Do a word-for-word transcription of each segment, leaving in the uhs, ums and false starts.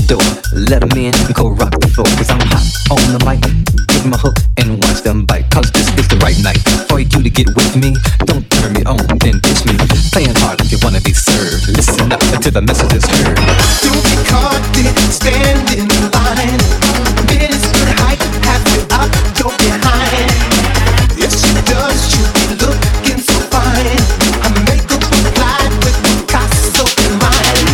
door. Let them in and go rock the floor. Cause I'm hot on the mic. Give them a hook and watch them bite. Cause this is the right night for you to get with me. Don't turn me on, then ditch me. Playing hard if you wanna be served. Listen up until the message is heard. Don't be caught, stand in line. Minutes could hike, have you up, you're behind. Yes, she does, you be looking so fine. I make up a glide with Picasso in mind.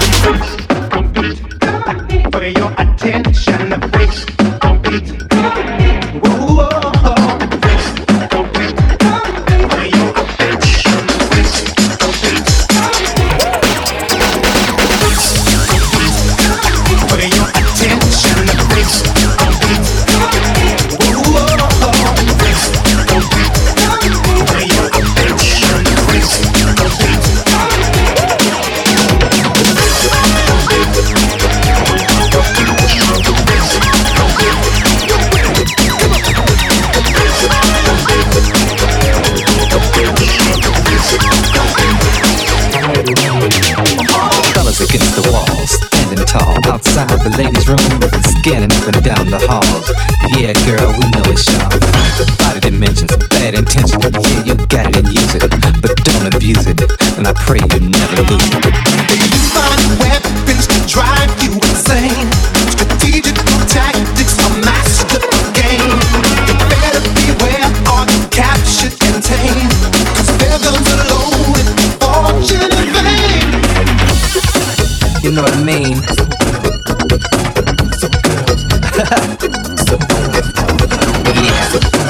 For your attention, the face don't beat. Whoa, whoa, whoa. Don't beat. For your attention, the face don't beat. For your attention, the face don't beat. Whoa, whoa, whoa. Don't beat. For your attention, the face don't beat. Fellas against the walls, standing tall outside the ladies' room, scanning up and down the halls. Yeah, girl, we know it's y'all. Body dimensions, bad intentions. Yeah, you got it and use it, but don't abuse it. And I pray you never lose it. You find weapons to drive you insane. Strategical tactics are master game. You better beware or capture and tame. Cause their guns are loaded, fortune and fame. You know what I mean? So good. So good. Yeah.